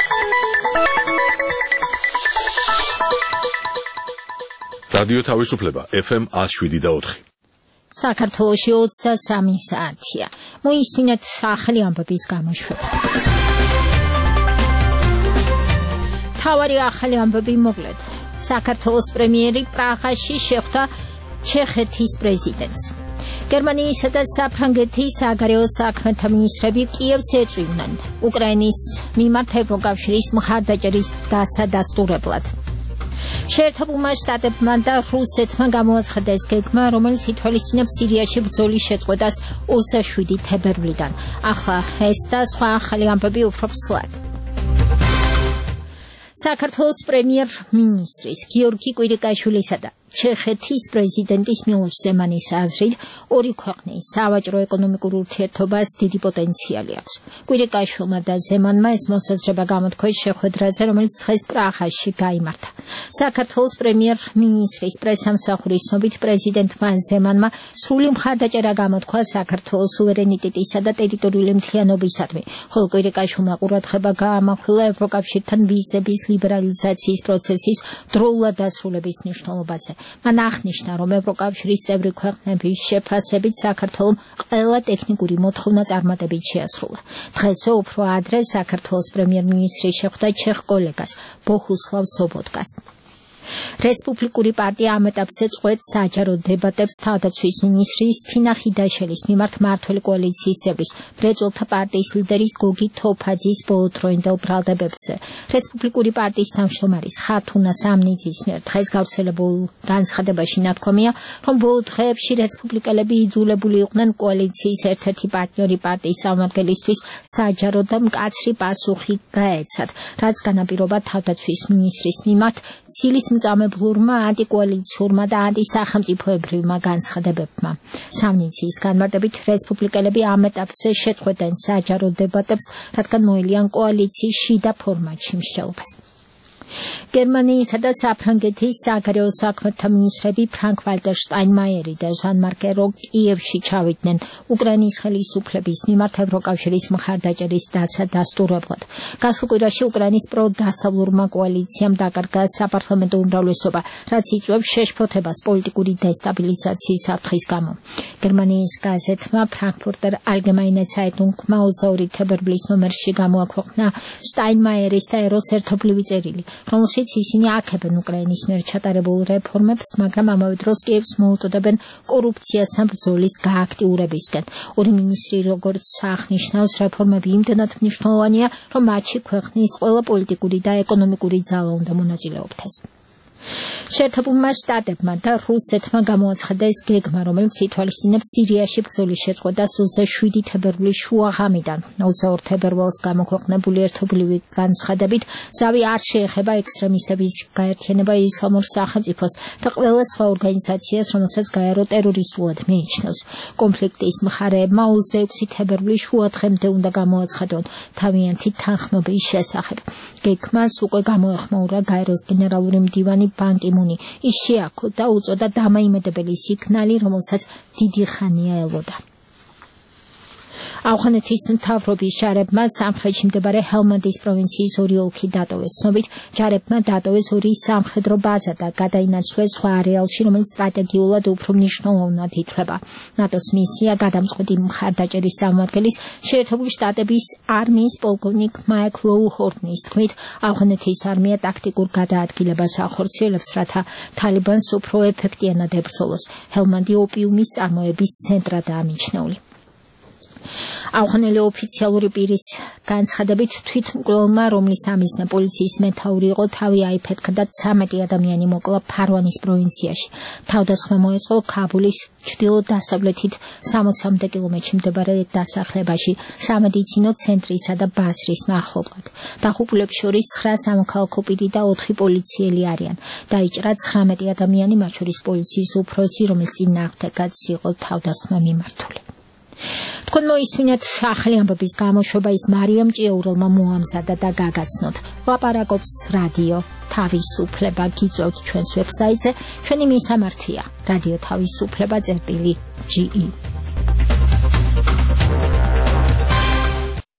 რადიო თავისუფლება FM 107.4. საქართველოში 23 საათია. მოისმინეთ ახალი ამბების გამოშვება. თავარი ახალი ამბები მოკლედ. საქართველოს პრემიერი პრაღაში შეხვდა ჩეხეთის პრეზიდენტს. გერმანიისა და საფრანგეთის საგარეო საქმეთა მინისტრები კიევს ეწვივნენ უკრაინის მიმართ ევროკავშირის მხარდაჭერის დასადასტურებლად. შეერთებულმა შტატებმა და რუსეთმა გამოაცხადეს გეგმა, რომელიც ითვალისწინებს სირიაში ბრძოლის შეწყვეტას 27 თებერვლიდან. ახლა ეს და სხვა ახალი ამბები უფრო ფსლად. საქართველოს პრემიერ-მინისტრის გიორგი კვირიკაშვილისა და ჩეხეთის პრეზიდენტის მილოშ ზემანის აზრით ორი ქვეყნის სავაჭრო-ეკონომიკურ ურთიერთობას დიდი პოტენციალი აქვს. კვირიკაშვილმა და ზემანმა ეს მოსაზრება გამოთქვეს შეხვედრაზე, რომელიც დღეს პრაღაში გაიმართა. საქართველოს პრემიერ-მინისტრის პრესამსახურის ცნობით პრეზიდენტმა ზემანმა სრული მხარდაჭერა გამოთქვა საქართველოს სუვერენიტეტისა და ტერიტორიული მთლიანობისადმი, ხოლო კვირიკაშვილმა ყურადღება გაამახვილა ევროკავშირთან ვიზების ლიბერალიზაციის პროცესის დროულად დასრულების მნიშვნელობაზე. მან აღნიშნა, რომ ევროკავშირის წევრი ქვეყნების შეფასებით საქართველომ ყველა ტექნიკური მოთხოვნა წარმატებით შეასრულა. დღესვე უფრო ადრე საქართველოს პრემიერ-მინისტრი შეხვდა ჩეხ კოლეგას ბოჰუსლავ სობოტკას. რესპუბლიკური პარტია ამ ეტაპზე წყვეტს საჯარო დებატებს თავდაცვის მინისტრის თინა ხიდაშელის მიმართ მმართველი კოალიციის წევრის მრეწველთა პარტიის ლიდერის გოგი თოფაძის ბოლოდროინდელ ბრალდებებზე. რესპუბლიკური პარტიის თავმჯდომარის ხათუნა სამნიძის მიერ დღეს გავრცელებულ განცხადებაში ნათქვამია, რომ ბოლო დღეებში რესპუბლიკელები იძულებული იყვნენ კოალიციის ერთ-ერთი პარტნიორი პარტიის წარმომადგენლისთვის საჯარო და მკაცრი პასუხი გაეცათ, რაც განაპირობა თავდაცვის მინისტრის მიმართ ცილის მწამებლურმა ანტიკოალიციურმა და ანტისახელმწიფოებრივმა განცხადებებმა. სამნიციის განმარტებით რესპუბლიკელები ამ ეტაპზე შეწყვეტენ საჯარო დებატებს, რადგან მოელიან კოალიციის შიდა ფორმატში მსჯელობას. გერმანიისა და საფრანგეთის საგარეო საქმეთა მინისტრები ფრანკ-ვალტერ შტაინმაიერი და ჟან-მარკ ერო კიევში ჩავიდნენ უკრაინის ხელისუფლების მიმართ ევროკავშირის მხარდაჭერის დასადასტურებლად. გასულ კვირაში უკრაინის პროდასავლურმა კოალიციამ დაკარგა საპარლამენტო უმრავლესობა, რაც იწვევს შეშფოთებას პოლიტიკური დესტაბილიზაციის საფრთხის გამო. გერმანიის გაზეთმა ფრანკფურტერ ალგემაინე ცაიტუნგმა 22 თებერვლის ნომერში გამოაქვეყნა შტაინმაიერის და ეროს ერთობლივი წერილი, რომელშიც ისინი აქებენ უკრაინის მიერ ჩატარებულ რეფორმებს, მაგრამ ამავე დროს კიევს მოუწოდებენ კორუფციასთან ბრძოლის გააქტიურებისკენ. ორი მინისტრი როგორც აღნიშნავს, რეფორმები იმდენად მნიშვნელოვანია, რომ მათში ქვეყნის ყველა პოლიტიკური და ეკონომიკური ძალა უნდა მონაწილეობდეს. შეერთებულმა შტატებმა და რუსეთმა გამოაცხადეს გეგმა, რომელიც ითვალისწინებს სირიაში ბრძოლის შეწყვეტას 27 თებერვლის შუაღამიდან. 22 თებერვალს გამოქვეყნებული ერთობლივი განცხადებით ზავი არ შეეხება ექსტრემისტების გაერთიანება ისლამურ სახელმწიფოს და ყველა სხვა ორგანიზაციას, რომელსაც გაერო ტერორისტულად მიიჩნევს. კონფლიქტის მხარეებმა 26 თებერვლის შუადღემდე უნდა გამოაცხადონ თავიანთი თანხმობის შესახებ. გეგმას უკვე გამოეხმაურა გაეროს გენერალური მდივანი ბან კი მუნი. ის შეაქო და უწოდა დამაიმედებელი სიგნალი, რომელსაც დიდი ხანია ელოდა. ავღანეთის მთავრობის ჯარებმა სამხრეთში მდებარე ჰელმანდის პროვინციის ორი ოლქი დატოვეს. ცნობით, ჯარებმა დატოვეს ორი სამხედრო ბაზა და გადაინაცვლეს სხვა არეალში, რომელიც სტრატეგიულად უფრო მნიშვნელოვნად ითვლება. ნატოს მისია გადამწყვეტი მხარდაჭერის წარმომადგენლის შეერთებული შტატების არმიის პოლკოვნიკ მაიკლ ლოუ-ჰორნის თქმით, ავღანეთის არმია ტაქტიკურ გადაადგილებას ახორციელებს, რათა თალიბანს უფრო ეფექტიანად ებრძოლოს. ჰელმანდი ოპიუმის წარმოების ცენტრადაა მიჩნეული. ავღანელი ოფიციალური პირის განცხადებით თვითმკვლელმა, რომლის ამიზნა პოლიციის მეთაური იყო, თავი აიფეთქა და 13 ადამიანი მოკლა ფარვანის პროვინციაში. თავდასხმა მოეწყო ქაბულის ჩრდილო-დასავლეთით 60 კილომეტრში მდებარე დასახლებაში, სამედიცინო ცენტრისა და ბაზრის მახლობლად. დაღუპულებს შორის 9 სამოქალაქო პირი და 4 პოლიციელი არიან. დაიჭრა 19 ადამიანი, მათ შორის პოლიციის უფროსი, რომლის წინააღმდეგაც იყო თავდასხმა მიმართული. თქვენ მოისმინეთ ახალი ამბების გამოშვება, ის მარიამ ჭიაურელმა მოამზადა და გაგაცნოთ. ლაპარაკობს რადიო თავისუფლება, გიწევთ ჩვენს ვებსაიტზე, ჩვენი მისამართია რადიო თავისუფლება.ge